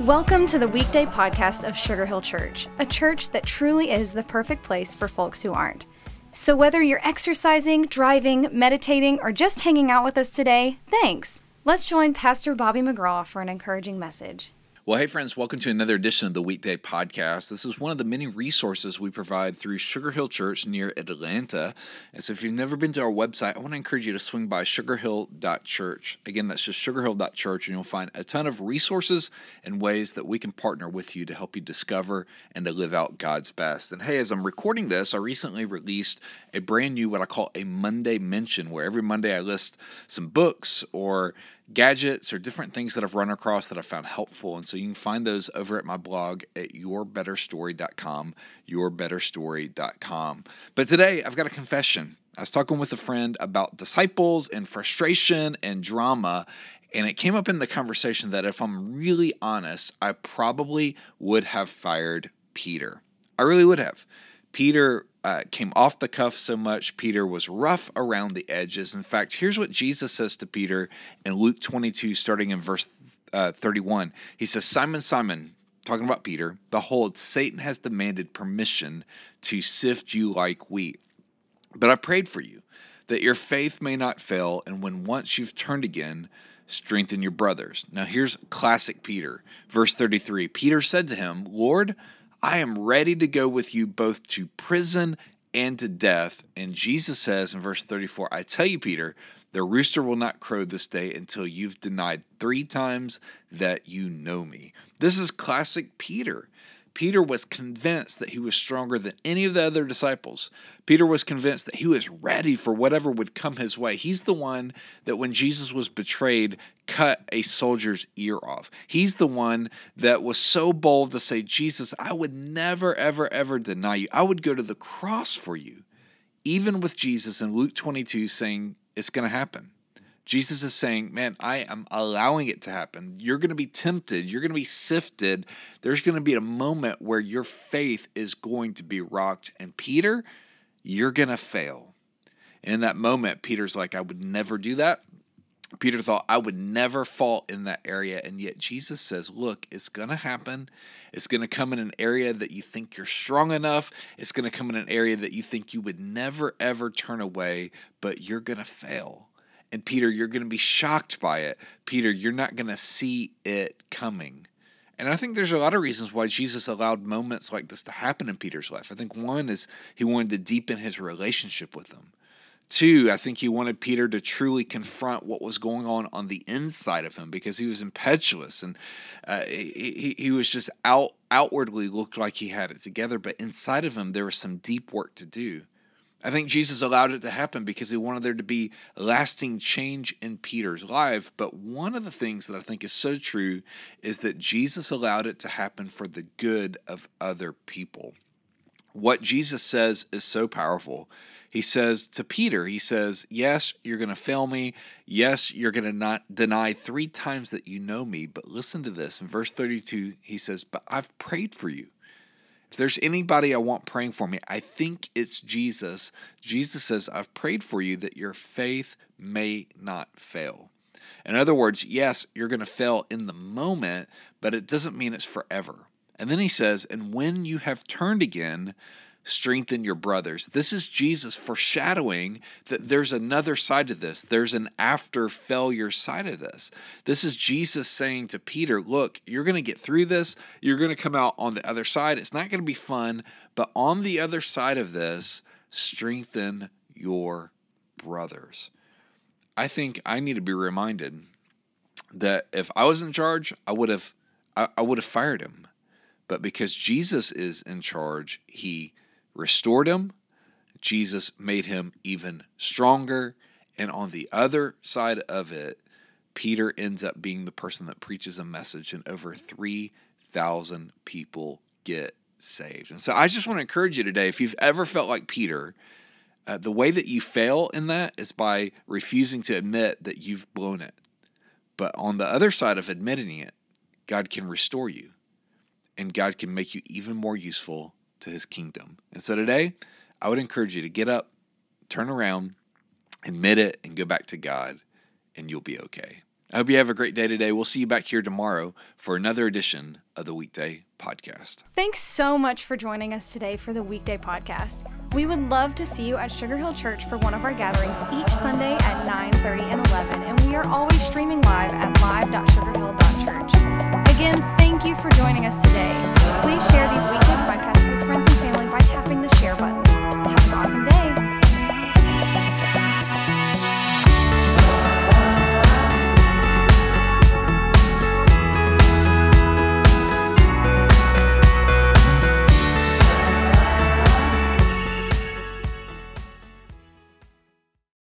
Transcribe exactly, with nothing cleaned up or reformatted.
Welcome to the weekday podcast of Sugar Hill Church, a church that truly is the perfect place for folks who aren't. So whether you're exercising, driving, meditating, or just hanging out with us today, thanks. Let's join Pastor Bobby McGraw for an encouraging message. Well, hey friends, welcome to another edition of the Weekday Podcast. This is one of the many resources we provide through Sugar Hill Church near Atlanta. And so if you've never been to our website, I want to encourage you to swing by sugar hill dot church. Again, that's just sugar hill dot church, and you'll find a ton of resources and ways that we can partner with you to help you discover and to live out God's best. And hey, as I'm recording this, I recently released a brand new, what I call a Monday Mention, where every Monday I list some books or gadgets or different things that I've run across that I found helpful. And so you can find those over at my blog at your better story dot com, your better story dot com. But today I've got a confession. I was talking with a friend about disciples and frustration and drama, and it came up in the conversation that if I'm really honest, I probably would have fired Peter. I really would have. Peter uh, came off the cuff so much. Peter was rough around the edges. In fact, here's what Jesus says to Peter in Luke twenty-two, starting in verse uh, thirty-one. He says, Simon, Simon, talking about Peter, behold, Satan has demanded permission to sift you like wheat. But I prayed for you, that your faith may not fail, and when once you've turned again, strengthen your brothers. Now here's classic Peter. Verse thirty-three, Peter said to him, Lord, I am ready to go with you both to prison and to death. And Jesus says in verse thirty-four, I tell you, Peter, the rooster will not crow this day until you've denied three times that you know me. This is classic Peter. Peter was convinced that he was stronger than any of the other disciples. Peter was convinced that he was ready for whatever would come his way. He's the one that when Jesus was betrayed, cut a soldier's ear off. He's the one that was so bold to say, Jesus, I would never, ever, ever deny you. I would go to the cross for you. Even with Jesus in Luke twenty-two saying it's going to happen. Jesus is saying, man, I am allowing it to happen. You're going to be tempted. You're going to be sifted. There's going to be a moment where your faith is going to be rocked. And Peter, you're going to fail. And in that moment, Peter's like, I would never do that. Peter thought, I would never fall in that area. And yet Jesus says, look, it's going to happen. It's going to come in an area that you think you're strong enough. It's going to come in an area that you think you would never, ever turn away, but you're going to fail. And Peter, you're going to be shocked by it. Peter, you're not going to see it coming. And I think there's a lot of reasons why Jesus allowed moments like this to happen in Peter's life. I think one is he wanted to deepen his relationship with them. Two, I think he wanted Peter to truly confront what was going on on the inside of him because he was impetuous and uh, he, he was just out outwardly looked like he had it together, but inside of him there was some deep work to do. I think Jesus allowed it to happen because he wanted there to be lasting change in Peter's life. But one of the things that I think is so true is that Jesus allowed it to happen for the good of other people. What Jesus says is so powerful. He says to Peter, he says, yes, you're going to fail me. Yes, you're going to not deny three times that you know me. But listen to this. In verse thirty-two, he says, but I've prayed for you. If there's anybody I want praying for me, I think it's Jesus. Jesus says, I've prayed for you that your faith may not fail. In other words, yes, you're going to fail in the moment, but it doesn't mean it's forever. And then he says, and when you have turned again, strengthen your brothers. This is Jesus foreshadowing that there's another side to this. There's an after failure side of this. This is Jesus saying to Peter, look, you're going to get through this. You're going to come out on the other side. It's not going to be fun, but on the other side of this, strengthen your brothers. I think I need to be reminded that if I was in charge, I would have I, I would have fired him. But because Jesus is in charge, he restored him. Jesus made him even stronger. And on the other side of it, Peter ends up being the person that preaches a message and over three thousand people get saved. And so I just want to encourage you today, if you've ever felt like Peter, uh, the way that you fail in that is by refusing to admit that you've blown it. But on the other side of admitting it, God can restore you. And God can make you even more useful to his kingdom. And so today, I would encourage you to get up, turn around, admit it, and go back to God, and you'll be okay. I hope you have a great day today. We'll see you back here tomorrow for another edition of the Weekday Podcast. Thanks so much for joining us today for the Weekday Podcast. We would love to see you at Sugar Hill Church for one of our gatherings each Sunday at nine thirty and eleven, and we are always streaming live at live dot sugar hill dot church. Again, thank you for joining us today.